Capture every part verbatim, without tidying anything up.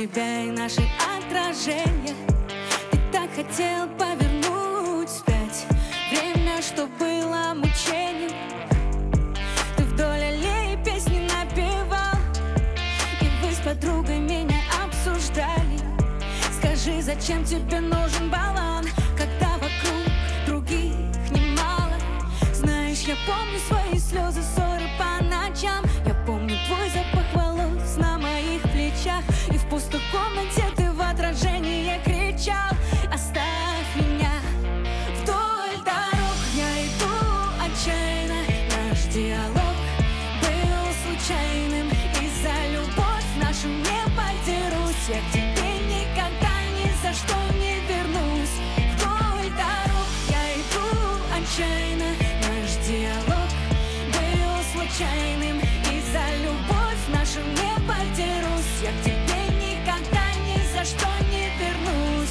себя и наши отражения. Ты так хотел повернуть вспять время, что было мучением. Ты вдоль аллеи песни напевал, и вы с подругой меня обсуждали. Скажи, зачем тебе нужен баллон, когда вокруг других немало? Знаешь, я помню свои слезы, ссоры по ночам. Я помню твой запах волос на моих плечах. И в пустой комнате ты в отражение кричал: оставь меня. Вдоль дорог я иду отчаянно. Наш диалог был случайным, и за любовь нашу не подерусь. Я к тебе никогда ни за что не вернусь. Вдоль дорог я иду отчаянно. Наш диалог был случайным, и за любовь нашу не подерусь. Я к тебе никогда ни за что не вернусь.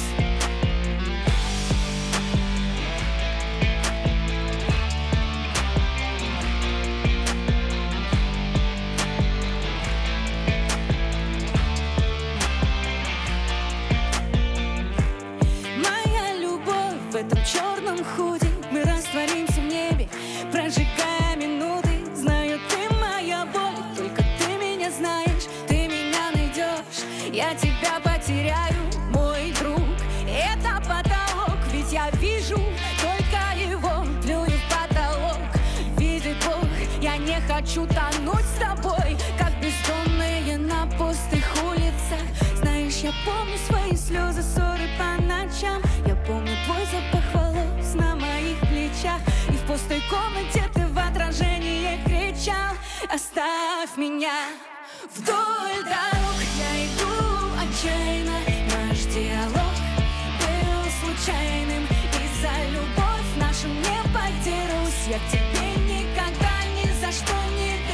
Моя любовь в этом черном худи. Мы растворимся в небе, прожигая минуты. Знаю, ты моя боль, только ты меня знаешь. Ты меня найдешь, я тебя потеряю, мой друг. Это потолок, ведь я вижу только его. Плюю в потолок, видит Бог. Я не хочу тонуть с тобой, как бездомные на пустых улицах. Знаешь, я помню свои слезы, ссоры по ночам. Я помню твой запах волос на моих плечах. И в пустой комнате ты в отражении кричал: оставь меня. Вдоль дорог я иду отчаянно. Наш диалог был случайным, и за любовь нашу не подерусь. Я к тебе никогда ни за что не